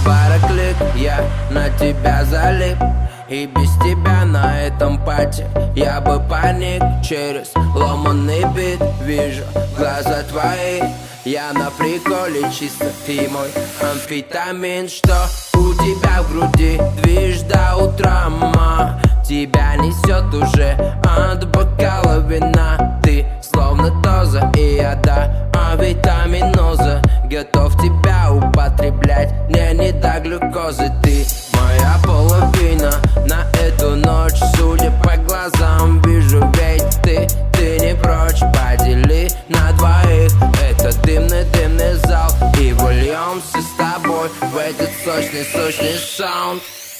пара клик, я на тебя залип. И без тебя на этом пати я бы паник. Через ломаный бит вижу глаза твои. Я на приколе чисто, ты мой амфетамин. Что у тебя в груди, движ до утра, ма. Тебя несет уже от бокала вина. Ты словно доза, и я да, витаминоза. Готов тебя употреблять, мне не до глюкозы. Ты моя половина на эту ночь. Судя по глазам, вижу, ведь ты не прочь. Подели на двоих этот дымный зал, и вольемся с тобой в этот сочный саунд.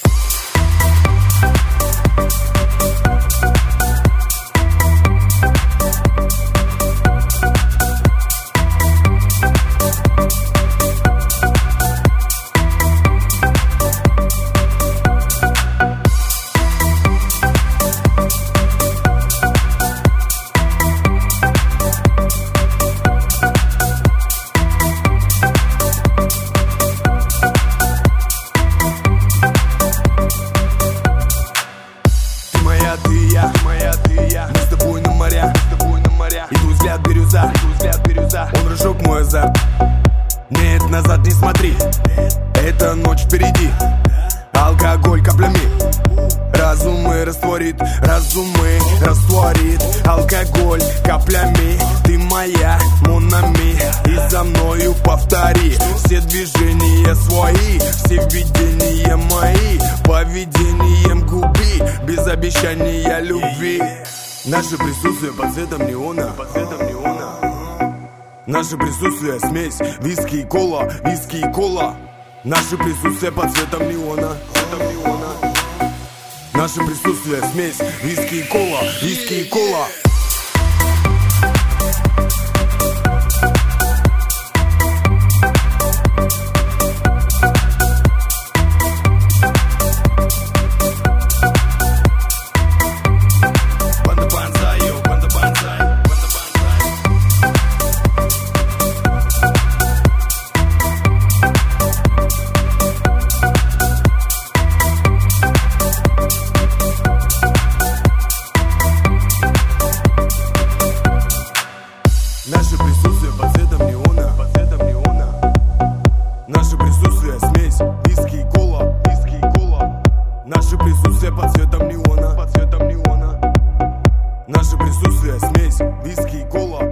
Мы с тобой на моря, и твой взгляд бирюза, он рожок мой азарт. Нет, назад не смотри, эта ночь впереди. Алкоголь каплями разумы растворит, алкоголь каплями. Ты моя Монами, и за мною повтори. Все движения свои, все видения мои. Поведением губи, без обещания любви. Наше присутствие под цветом неона. Наше присутствие смесь виски и кола. Наше присутствие под цветом неона. Наше присутствие смесь виски и кола. Наше присутствие под цветом неона. Наше присутствие смесь виски и кола. Наше присутствие под цветом неона. Наше присутствие смесь виски и кола.